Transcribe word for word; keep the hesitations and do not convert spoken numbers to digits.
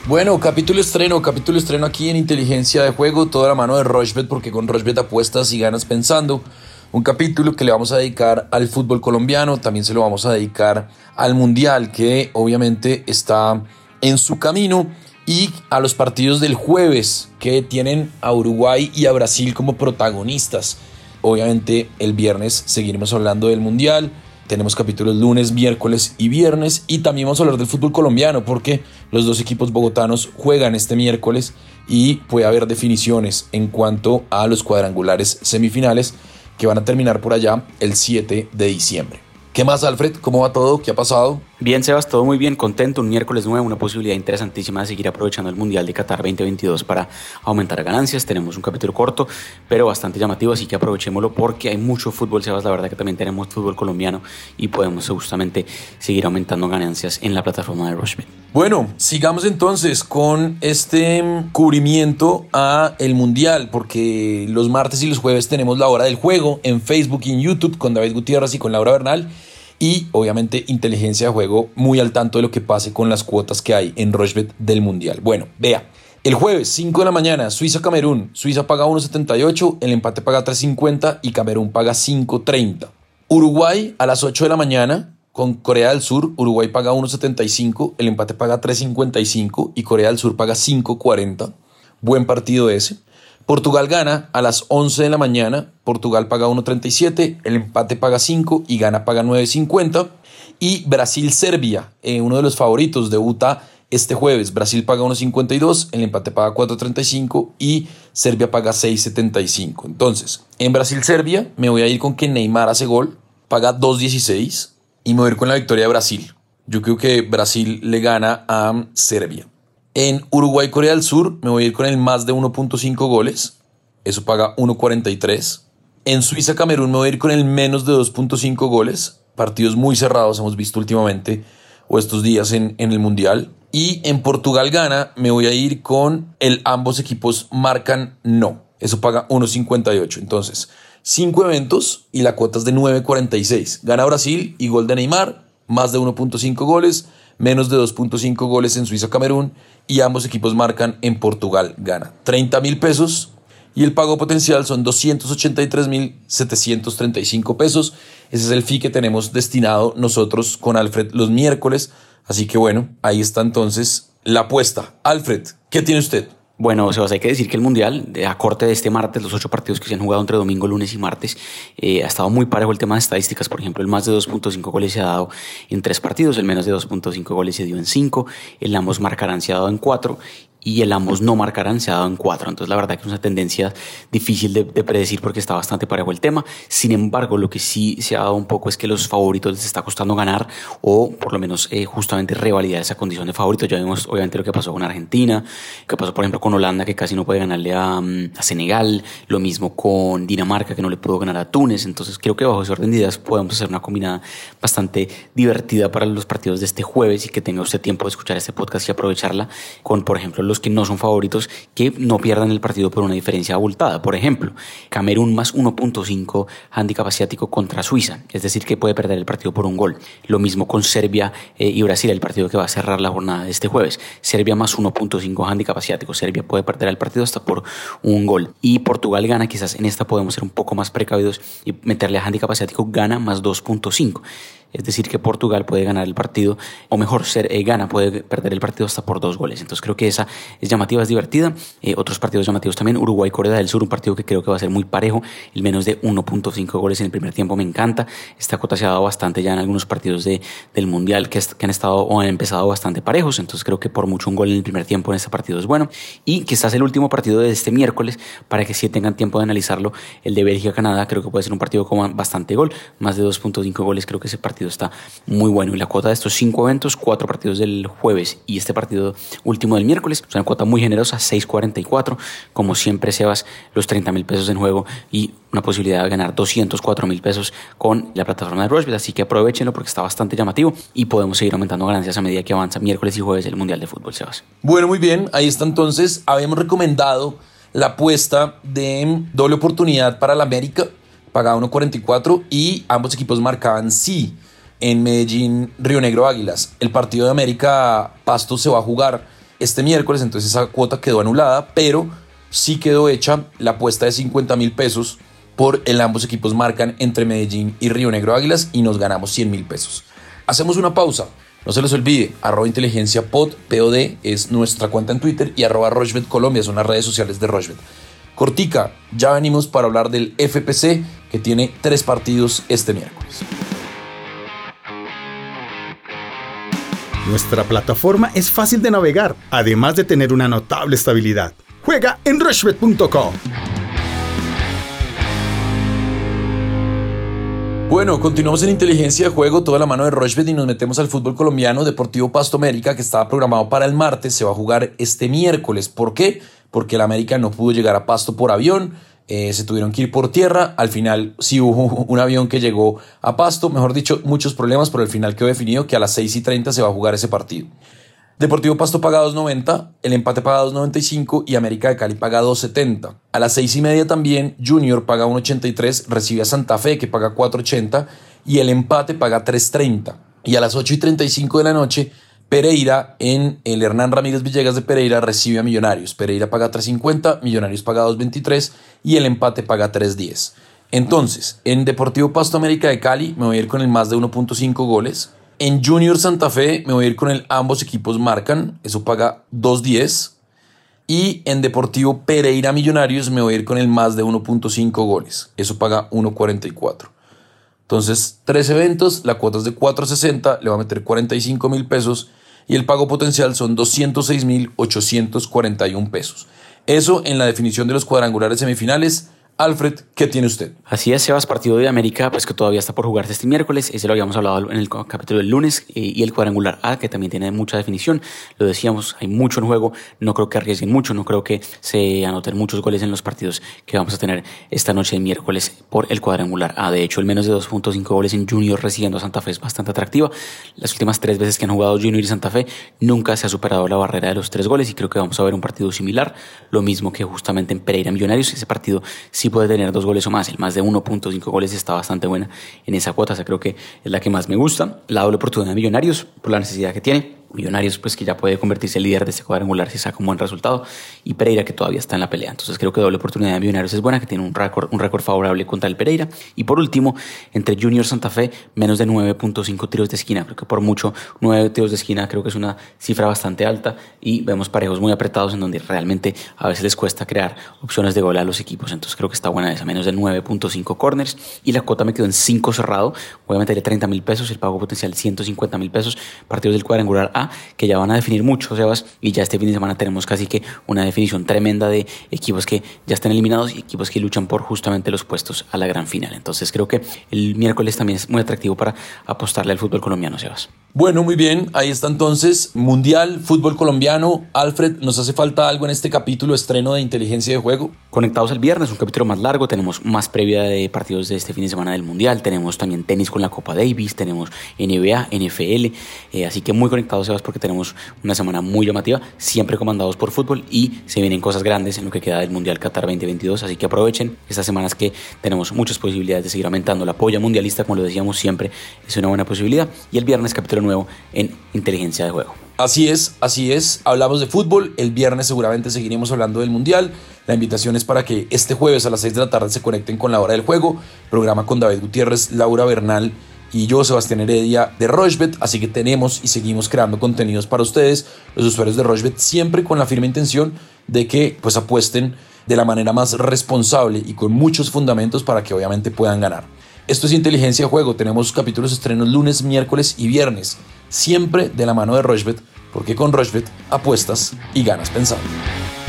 Bueno, capítulo estreno, capítulo estreno aquí en Inteligencia de Juego, toda la mano de Rochbet, porque con Rochbet apuestas y ganas pensando. Un capítulo que le vamos a dedicar al fútbol colombiano, también se lo vamos a dedicar al Mundial, que obviamente está en su camino, y a los partidos del jueves, que tienen a Uruguay y a Brasil como protagonistas. Obviamente el viernes seguiremos hablando del Mundial. Tenemos capítulos lunes, miércoles y viernes, y también vamos a hablar del fútbol colombiano porque los dos equipos bogotanos juegan este miércoles y puede haber definiciones en cuanto a los cuadrangulares semifinales que van a terminar por allá el siete de diciembre. ¿Qué más, Alfred? ¿Cómo va todo? ¿Qué ha pasado? Bien, Sebas, todo muy bien, contento. Un miércoles nuevo, una posibilidad interesantísima de seguir aprovechando el Mundial de Qatar veinte veintidós para aumentar ganancias. Tenemos un capítulo corto, pero bastante llamativo, así que aprovechémoslo porque hay mucho fútbol, Sebas. La verdad que también tenemos fútbol colombiano y podemos justamente seguir aumentando ganancias en la plataforma de Rochbet. Bueno, sigamos entonces con este cubrimiento a el Mundial, porque los martes y los jueves tenemos la hora del juego en Facebook y en YouTube con David Gutiérrez y con Laura Bernal. Y obviamente Inteligencia de Juego muy al tanto de lo que pase con las cuotas que hay en Rochbet del Mundial. Bueno, vea, el jueves cinco de la mañana, Suiza-Camerún. Suiza paga uno setenta y ocho, el empate paga tres cincuenta y Camerún paga cinco treinta. Uruguay a las ocho de la mañana con Corea del Sur. Uruguay paga uno setenta y cinco, el empate paga tres cincuenta y cinco y Corea del Sur paga cinco cuarenta. Buen partido ese. Portugal gana a las once de la mañana, Portugal paga uno treinta y siete, el empate paga cinco y Ghana paga nueve cincuenta. Y Brasil-Serbia, eh, uno de los favoritos, debuta este jueves. Brasil paga uno cincuenta y dos, el empate paga cuatro treinta y cinco y Serbia paga seis setenta y cinco. Entonces, en Brasil-Serbia me voy a ir con que Neymar hace gol, paga dos dieciséis y me voy a ir con la victoria de Brasil. Yo creo que Brasil le gana a Serbia. En Uruguay-Corea del Sur me voy a ir con el más de uno punto cinco goles. Eso paga uno cuarenta y tres. En Suiza-Camerún me voy a ir con el menos de dos punto cinco goles. Partidos muy cerrados hemos visto últimamente o estos días en, en el Mundial. Y en Portugal-Ghana me voy a ir con el ambos equipos marcan no. Eso paga uno cincuenta y ocho. Entonces, cinco eventos y la cuota es de nueve cuarenta y seis. Gana Brasil y gol de Neymar. Más de uno punto cinco goles. Menos de dos punto cinco goles en Suiza-Camerún y ambos equipos marcan en Portugal gana. treinta mil pesos y el pago potencial son doscientos ochenta y tres mil setecientos treinta y cinco pesos. Ese es el fee que tenemos destinado nosotros con Alfred los miércoles. Así que bueno, ahí está entonces la apuesta. Alfred, ¿qué tiene usted? Bueno, Sebas, hay que decir que el Mundial, a corte de este martes, los ocho partidos que se han jugado entre domingo, lunes y martes, eh, ha estado muy parejo el tema de estadísticas. Por ejemplo, el más de dos punto cinco goles se ha dado en tres partidos, el menos de dos punto cinco goles se dio en cinco, el ambos marcarán se ha dado en cuatro y el ambos no marcarán se ha dado en cuatro. Entonces la verdad que es una tendencia difícil de, de predecir porque está bastante parejo el tema. Sin embargo, lo que sí se ha dado un poco es que los favoritos les está costando ganar o por lo menos eh, justamente revalidar esa condición de favorito. Ya vimos obviamente lo que pasó con Argentina, lo que pasó por ejemplo con Holanda, que casi no puede ganarle a, a Senegal, lo mismo con Dinamarca, que no le pudo ganar a Túnez. Entonces creo que bajo ese orden de ideas podemos hacer una combinada bastante divertida para los partidos de este jueves y que tenga usted tiempo de escuchar este podcast y aprovecharla con, por ejemplo, los que no son favoritos, que no pierdan el partido por una diferencia abultada. Por ejemplo, Camerún más uno punto cinco handicap asiático contra Suiza, es decir, que puede perder el partido por un gol. Lo mismo con Serbia eh, y Brasil, el partido que va a cerrar la jornada de este jueves. Serbia más uno punto cinco handicap asiático, Serbia puede perder el partido hasta por un gol. Y Portugal gana, quizás en esta podemos ser un poco más precavidos y meterle a handicap asiático, gana más dos punto cinco. Es decir, que Portugal puede ganar el partido, o mejor, ser, eh, Ghana puede perder el partido hasta por dos goles. Entonces creo que esa es llamativa, es divertida. Eh, otros partidos llamativos también, Uruguay-Corea del Sur, un partido que creo que va a ser muy parejo. El menos de uno punto cinco goles en el primer tiempo me encanta. Esta cuota se ha dado bastante ya en algunos partidos de, del Mundial que, que han estado o han empezado bastante parejos. Entonces creo que por mucho un gol en el primer tiempo en este partido es bueno. Y quizás el último partido de este miércoles, para que sí tengan tiempo de analizarlo, el de Bélgica-Canadá, creo que puede ser un partido con bastante gol. Más de dos punto cinco goles, creo que ese partido está muy bueno. Y la cuota de estos cinco eventos, cuatro partidos del jueves y este partido último del miércoles, es una cuota muy generosa, seis cuarenta y cuatro. Como siempre, Sebas, los treinta mil pesos en juego y una posibilidad de ganar doscientos cuatro mil pesos con la plataforma de Rochbet. Así que aprovechenlo porque está bastante llamativo y podemos seguir aumentando ganancias a medida que avanza miércoles y jueves el Mundial de Fútbol, Sebas. Bueno, muy bien. Ahí está entonces. Habíamos recomendado la apuesta de doble oportunidad para la América, pagaba uno cuarenta y cuatro y ambos equipos marcaban sí en Medellín, Río Negro Águilas. El partido de América Pasto se va a jugar este miércoles, entonces esa cuota quedó anulada, pero sí quedó hecha la apuesta de cincuenta mil pesos por el ambos equipos marcan entre Medellín y Río Negro Águilas y nos ganamos cien mil pesos. Hacemos una pausa. No se les olvide, arroba inteligencia pod, P O D es nuestra cuenta en Twitter y arroba Rochbet Colombia son las redes sociales de Rochbet. Cortica, ya venimos para hablar del F P C que tiene tres partidos este miércoles. Nuestra plataforma es fácil de navegar, además de tener una notable estabilidad. Juega en rochbet punto com. Bueno, continuamos en Inteligencia de Juego, toda la mano de Rochbet y nos metemos al fútbol colombiano. Deportivo Pasto América, que estaba programado para el martes, se va a jugar este miércoles. ¿Por qué? Porque el América no pudo llegar a Pasto por avión, eh, se tuvieron que ir por tierra. Al final sí hubo un avión que llegó a Pasto, mejor dicho, muchos problemas, pero al final quedó definido que a las seis y treinta se va a jugar ese partido. Deportivo Pasto paga dos noventa, el empate paga dos noventa y cinco y América de Cali paga dos setenta. A las seis y media también Junior paga uno ochenta y tres, recibe a Santa Fe que paga cuatro ochenta y el empate paga tres treinta. Y a las ocho y treinta y cinco de la noche Pereira en el Hernán Ramírez Villegas de Pereira recibe a Millonarios. Pereira paga tres cincuenta, Millonarios paga dos veintitrés y el empate paga tres diez. Entonces, en Deportivo Pasto América de Cali me voy a ir con el más de uno punto cinco goles. En Junior Santa Fe me voy a ir con el ambos equipos marcan, eso paga dos diez. Y en Deportivo Pereira Millonarios me voy a ir con el más de uno punto cinco goles, eso paga uno cuarenta y cuatro. Entonces, tres eventos, la cuota es de cuatro sesenta, le va a meter cuarenta y cinco mil pesos y el pago potencial son doscientos seis mil ochocientos cuarenta y uno pesos. Eso en la definición de los cuadrangulares semifinales. Alfred, ¿qué tiene usted? Así es, Sebas, partido de América, pues que todavía está por jugarse este miércoles. Ese lo habíamos hablado en el capítulo del lunes. Eh, y el cuadrangular A, que también tiene mucha definición. Lo decíamos, hay mucho en juego. No creo que arriesguen mucho. No creo que se anoten muchos goles en los partidos que vamos a tener esta noche de miércoles por el cuadrangular A. De hecho, el menos de dos punto cinco goles en Junior recibiendo a Santa Fe es bastante atractiva. Las últimas tres veces que han jugado Junior y Santa Fe nunca se ha superado la barrera de los tres goles. Y creo que vamos a ver un partido similar. Lo mismo que justamente en Pereira Millonarios. Ese partido sí puede tener dos goles o más. El más de uno punto cinco goles está bastante buena en esa cuota. O sea, creo que es la que más me gusta. La doble oportunidad de Millonarios por la necesidad que tiene. Millonarios, pues que ya puede convertirse en líder de este cuadrangular si saca un buen resultado. Y Pereira, que todavía está en la pelea. Entonces creo que doble oportunidad de Millonarios es buena, que tiene un récord, un récord favorable contra el Pereira. Y por último, entre Junior Santa Fe, menos de nueve punto cinco tiros de esquina. Creo que por mucho nueve tiros de esquina creo que es una cifra bastante alta. Y vemos parejos muy apretados en donde realmente a veces les cuesta crear opciones de gol a los equipos. Entonces creo que está buena esa, menos de nueve punto cinco corners. Y la cuota me quedó en cinco cerrado. Voy a meterle treinta mil pesos, el pago potencial ciento cincuenta mil pesos. Partidos del cuadrangular A, que ya van a definir mucho, Sebas, y ya este fin de semana tenemos casi que una definición tremenda de equipos que ya están eliminados y equipos que luchan por justamente los puestos a la gran final. Entonces creo que el miércoles también es muy atractivo para apostarle al fútbol colombiano, Sebas. Bueno, muy bien, ahí está entonces, Mundial, fútbol colombiano. Alfred, ¿nos hace falta algo en este capítulo estreno de Inteligencia de Juego? Conectados el viernes, un capítulo más largo, tenemos más previa de partidos de este fin de semana del Mundial, tenemos también tenis con la Copa Davis, tenemos N B A, N F L, eh, así que muy conectados, Sebas, porque tenemos una semana muy llamativa, siempre comandados por fútbol y se vienen cosas grandes en lo que queda del Mundial Qatar veinte veintidós, así que aprovechen estas semanas que tenemos muchas posibilidades de seguir aumentando la polla mundialista, como lo decíamos siempre, es una buena posibilidad, y el viernes capítulo nuevo en Inteligencia de Juego. Así es, así es, hablamos de fútbol, el viernes seguramente seguiremos hablando del Mundial, la invitación es para que este jueves a las seis de la tarde se conecten con La Hora del Juego, programa con David Gutiérrez, Laura Bernal y yo, Sebastián Heredia de Rochbet, así que tenemos y seguimos creando contenidos para ustedes, los usuarios de Rochbet, siempre con la firme intención de que pues apuesten de la manera más responsable y con muchos fundamentos para que obviamente puedan ganar. Esto es Inteligencia de Juego, tenemos capítulos estrenos lunes, miércoles y viernes, siempre de la mano de Rochbet, porque con Rochbet apuestas y ganas pensando.